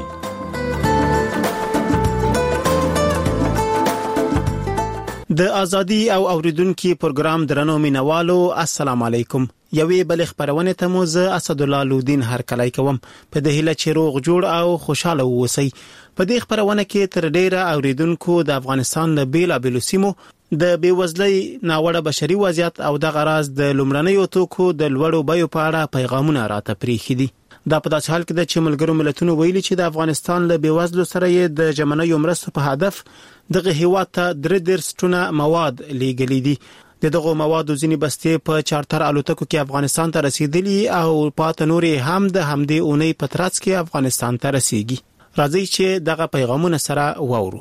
د ازادي او اوریدونکو پروګرام درنو مینوالو السلام علیکم. یوې بل خبرونه ته مو زه اسد الله لودین هر کله کوم په دهله چې روغ جوړ او خوشاله ووسی. په دې خبرونه کې تر ډیره اوریدونکو د افغانستان له بیلابیلو سیمو د بیوزلۍ ناوړه بشري وضعیت او د غراز د لومړنیو توکو د لوړو بیو په اړه پیغامونه راته پریخي دي. دا په داسې حال کې د ملګرو ملتونو ویلي چې د افغانستان له بیوزلو سره یې د جمعنیو مرستو په هدف دغه هیواد ته 3 ټنه مواد لیږلي دي. دغه موادو ځینې بستې په چارتر الوتکو کې افغانستان ته رسیدلي او پاتې نورې هم د همدې اونۍ په ترڅ کې افغانستان ته رسیږي. راځي چې دغه پیغامونه سره واورو.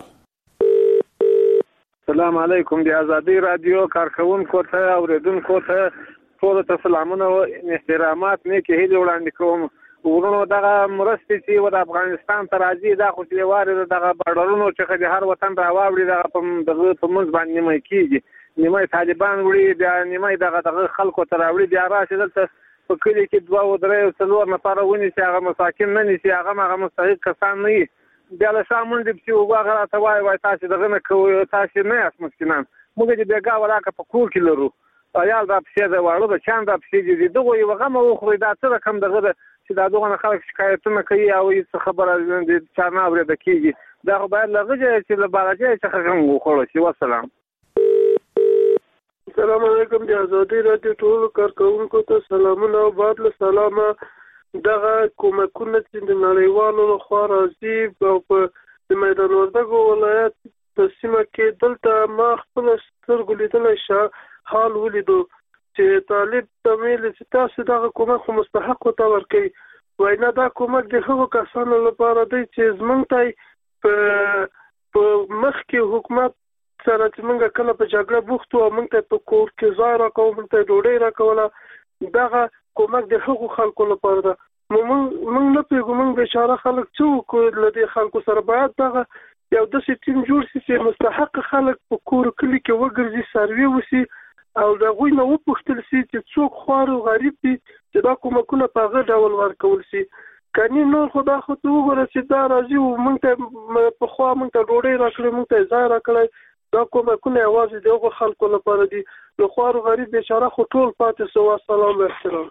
السلام علیکم. د ازادي رادیو کارکونکو ته اوریدونکو ته ټول ته سلامونه او احترامات نه کې هیله وړاندې کوم. ورونو دغه مرستې چې د افغانستان ته راځي دا خو چې واره دغه بارډرونو چې د هر وطن راوړي دغه په منځ باندې نیمه کیږي. نیمه طالبان وړي د نیمه دغه خلکو ته راوړي بیا راشي دلته په کلی کې 2 او 3 او 4 نفر ونی چې هغه مساکن نه نشي هغه مستحق کسان نه وي. بیا له شامل دي چې وګړه ته وای تاسو دغه نه کوي تاسو نه یاست مسکینان. موږ دې بیګا ولاکه په کور کې لرو. عیال دا پسې دا واړو د چاند دا پسې دي دغه یو غم او خو دا څه رقم دغه چې دا دغه خلک شکایتونه کوي او هیڅ خبره د چانه اوري د کیږي دا خو باید لږه چې له بالاجه څخه غم وخورو شي. والسلام. السلام علیکم د ازادي رادیو ټول کارکونکو ته سلامونه او بعد له سلامه. دغه کومکونه چې د نړیوالو لخوا راځي او په میدان وردګو ولایت په سیمه کې دلته ما خپل سترګو لیدلی حال ولیدو چې طالب تمیل چې تاسو دغه کومک خو مستحق ته ورکوي. واینا دا کومک د هغو کسانو لپاره دی چې زموږ ته په مخکې حکومت سره چې موږ کله په جګړه بوخت وو، موږ ته په کور کې ځای راکوه، موږ ته ډوډۍ راکوله. دغه کومک د هغو خلکو لپاره ده. موږ نه پوهېږو موږ بېچاره خلک څه وکړو. له دې خلکو سره باید دغه یو داسې ټیم جوړ شي چې مستحق خلک په کور کلي کې وګرځي، سروې وشي او د هغوی نه وپوښتل شي چې څوک خوار او غریب دي چې دا کومکونه په هغه ډول ورکول شي. کني نور خو دا خو ته وګوره چې دا راځي او موږ ته پخوا موږ ته ډوډۍ راکړې، موږ ته ځای راکړی. دا کومکونه یوازې د هغو خلکو لپاره دي. نو خوار او غریب بیچاره خو ټول پاتې شو. السلام احترام.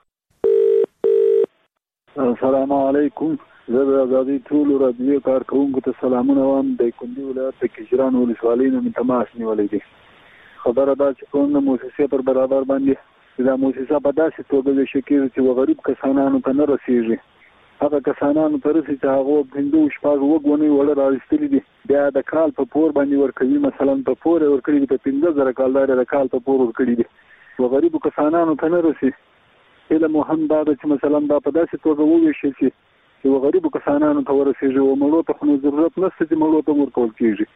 السلام علیکم. زه د ازادي ټولو رادیو کارکوونکو ته سلامونه وایم. د کندي ولایت د کجران ولسوالۍ نه مې تماس نیولی دی. خبره دا چې کوم د مؤسسې پر برابر باندې دا مؤسسه په داسې توګه ویشل کېږي چې غریب کسانانو ته نه رسېږي. هغه کسانانو ته رسي چې هغه 5-6 ونې وړه راوستلي دي، بیا د کال په پور باندې ورکوي. مثلا په پور ورکړي دي، په 15,000 کالدار د کال په پور ورکړي دي، غریبو کسانانو ته نه رسي. علم هم دا ده چې مثلا دا په داسې توګه وویشل شي چې غریبو کسانانو ته ورسېږي او مړو ته خو ضرورت نشته چې مړو ته ورکول کېږي.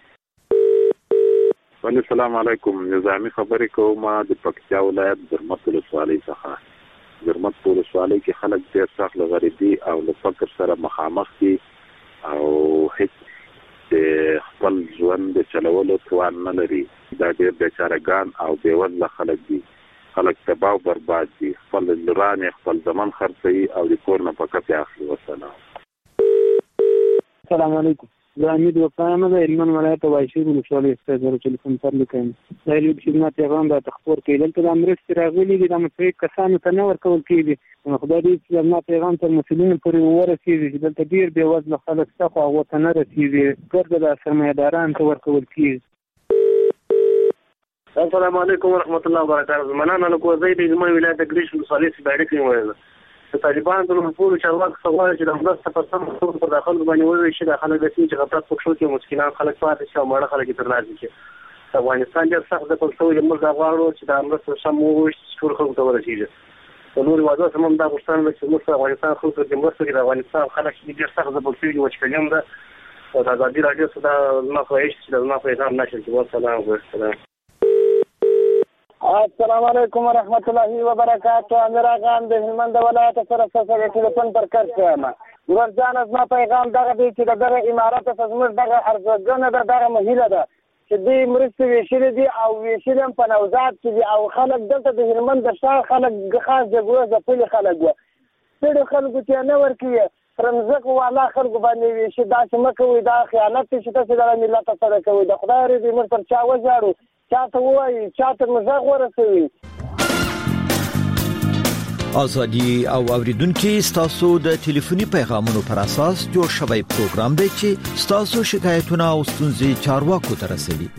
السلام علیکم. نظامی خبرې کوم د پکتیا ولایت زرمت ولسوالۍ څخه. زرمت ولسوالۍ کې خلک ډېر سخت له غریبي او له فقر سره مخامخ دي او هیڅ د خپل ژوند د چلولو توان نه لري. دا ډېر بیچارهګان او بېوزله خلک دي. خلک تباه او برباد دي. خپل لوران خپل زمان خرڅوي او د کور نه په کپې اخلي. وسلام. السلام علیکم. زه امید وفایم د هلمند ولایت وایشي ولسوالۍ څخه زه ټلیفون سره لیکم. دا یو خدمت پیغام د تخبر کې دلته د امرستي راغلي دي، د مستحق کسانو ته نه ورکول کېږي. خدای دې چې زما پیغام تر مسؤلینو پورې ورسېږي چې دلته ډېر بېوزله خلک شته خو هغو ته نه رسېږي، ګرده د سرمایه‌دارانو ته ورکول کېږي. السلام علیکم ورحمۃ اللہ وبرکاتہ. مننه له کوزۍ د هلمند ولایت د ګریش ولسوالۍ څخه اړیکې نیولې. د طالبانو د ټولو چارواکو څخه غواړي چې د مرسته په سم ډول پر داخل باندې وویشي. د خلک د سیمې چې غفلت پکښو کې مسکینان خلک پاتې شي او ماړه خلک یې ترلاسه کړي. افغانستان ډېر سخت ځپل شوی دی. موږ دا غواړو چې دا مرسته سم وویشي چې ټولو خلکو ته ورسېږي. د نورو هېوادونو څخه هم دا غوښتنه ده چې موږ د افغانستان خلکو ته مرسته وکړي. د افغانستان خلک ډېر سخت ځپل شوي دي. وچکالي هم ده. او د ازادي راډیو څخه دا زما خواهش چې زما پیغام نشر کړي. والسلام علیکم. السلام علیکم ورحمۃ اللہ وبرکاتہ. امیر اغان د هلمند ولایت سره ټلیفون پر کار کوم. ورځان زما پیغام دغه دی چې دغه امارات څخه زموږ دغه ارزګنه دغه مهیله ده چې دوی مرستې ویشلې دي او ویشلې هم په نوزاد کې دي او خلک دلته د هلمند د شا خلک خاص جګړه ځپلي خلک وو. ډېرو خلکو ته نه ورکوي. رمزق والا خلکو باندې ویشي. داسې مه کوئ. دا خیانت دی چې تاسو دغه ملت سره کوئ. د خدای رضا موږ پر چا وژاړو، چاته وایي، چاته مزاق ورسوي. ازادي او اوریدونکو ستاسو د ټلیفوني پیغامونو پر اساس جوړ شوی پروګرام دی چې ستاسو شکایتونه او ستونزې چارواکو ته رسوي.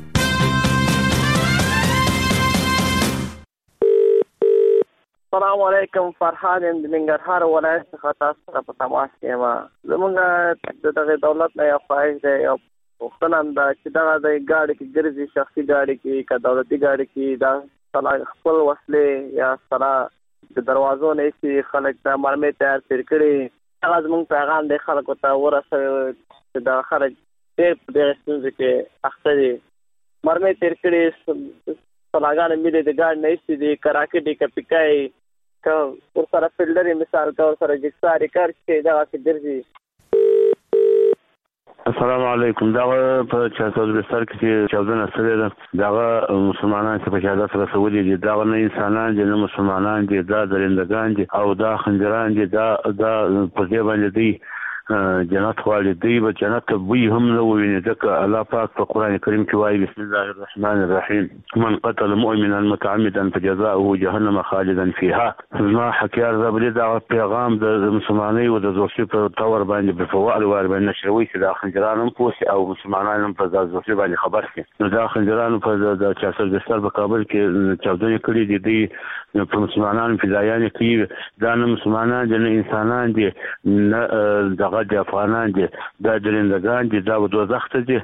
السلام علیکم. فرحان د ننګرهار ولایت څخه تاسو سره په تماس یم. زموږ دغه دولت نه یو خواهش دی او وختونه دا چې دغه د ګاډي کې ګرځي، شخصي ګاډي کې که دولتي ګاډي کې دا خپل وسلې یا سره د دروازو نه چې خلک د مرمۍ تیار تیر کړي. هغه زموږ پیغام دی خلکو ته ورسوي چې دا خلک ډېر په دغه ستونزو کې اخته دي. مرمۍ تیر کړي، سلاګانې ملي د ګاډي نه ایستي دي، که راکټ یې که پیکای که ورسره فیلډر یې مثال که ورسره جکسارې کار چې دغسې ګرځي. السلام علیکم. دغه په 400 کې چاودنه شوې ده. دغه مسلمانان چې په شهادت رسولي دي دغه نه انسانان دي نه مسلمانان دي، دا درندگان دي او دا خنجران دي. دا په دې باندې دي جنت والدی به جنت وی هم نو ویني ځکه الله پاک په قران کریم کې وایي بسم الله الرحمن الرحیم من قتل مؤمنا متعمدا فجزاؤه جهنم خالدا فيها ما حکیار زبري دا پیغام د مسلمانۍ او د زوسي په تور باندې په فوال وار باندې نشروي چې د خنجرانو پوسي او مسلمانانو په زوسي باندې خبر شي نو دا خنجرانو په د چاسر دستر په کابل کې چاودنې کړې دي په مسلمانانو فدایان کې دا نه مسلمانان دي نه انسانان دي نه دغه د افغانان دي دا درندگان دي دا دوزخ ته دي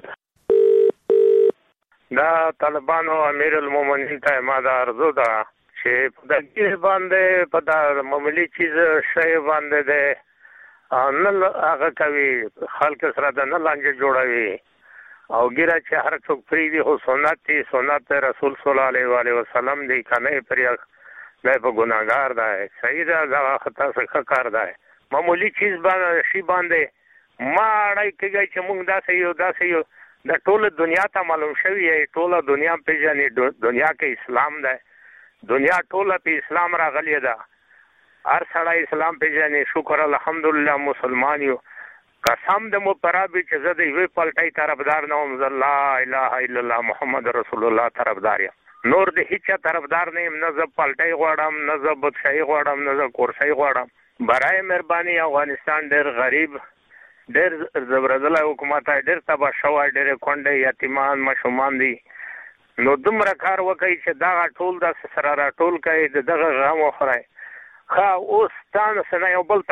دا طالبانو امیر المؤمنین ته ما دا ارزو ده چې په دې باندې په دا معمولی چیز شی باندې ده نه هغه کوي خلک سره د نه لانجه جوړوي او ګیره چې هر څوک فری دي او سنت رسول صلی الله علیه وسلم دی کنه پر نه په ګناګار ده صحیح ده دا خطا څخه کار ده معمولی چیز باندې شی باندې ما اړای کېږي چې موږ داسې یو د ټوله دنیا ته معلوم شوی ټوله دنیا پیژنې دنیا کې اسلام ده دنیا ټوله په اسلام راغلی ده هر سړی اسلام پیژنې شکر الحمدلله مسلمان یو قسم د مو پرابي چې زه د یوې پلټۍ طرفدار نه وم لا اله الا الله محمد رسول الله طرفدار یم نور د هیڅ طرفدار نه یم نه زه پلټۍ غواړم نه زه بدشاهي غواړم نه زه کورسۍ غواړم برای مهرباني افغانستان ډېر غریب ډېر زبردست حکومت ډېر تباہ شوی ډېر کونډې یتیمان ماشومان دي نو دومره کار وکړي چې دا ټول د سره راټول کړي دغه غم وخوري خا اوس تاسو نه یو بل